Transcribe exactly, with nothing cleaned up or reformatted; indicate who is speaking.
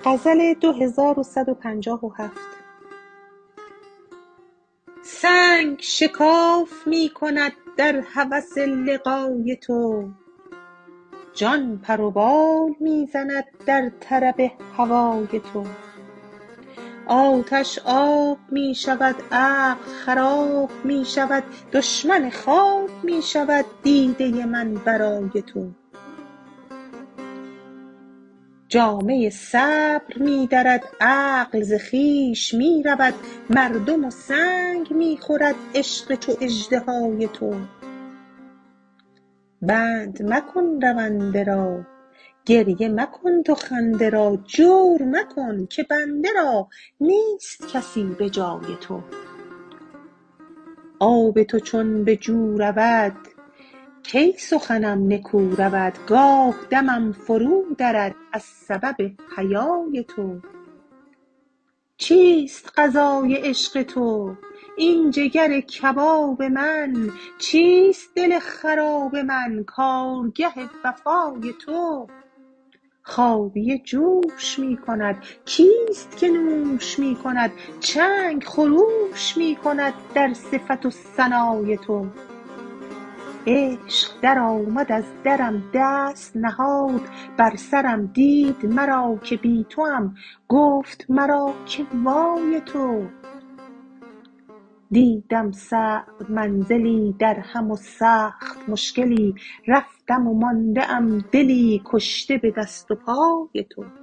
Speaker 1: غزل دو هزار و صد و پنجاه و هفت. سنگ شکاف می کند در هوس لقای تو، جان پر و بال می زند در طرب هوای تو. آتش آب می شود، عقل خراب می شود، دشمن خواب می شود دیده من برای تو. جامه صبر می درد، عقل ز خویش می رود، مردم و سنگ می خورد عشق چو اژدهای تو. بند مکن رونده را، گریه مکن تو خنده را، جور مکن که بنده را نیست کسی به جای تو. آب تو چون به جو رود کی سخنم نکو رود، گاه دمم فرو درد از سبب حیای تو. چیست غذای عشق تو این جگر کباب من، چیست دل خراب من کارگه وفای تو. خابیه جوش می کند، کیست که نوش می کند، چنگ خروش می کند در صفت و ثنای تو. عشق در آمد از درم دست نهاد بر سرم، دید مرا که بی توام گفت مرا که وای تو. دیدم صعب منزلی در هم و سخت مشکلی، رفتم و مانده ام دلی کشته به دست و پای تو.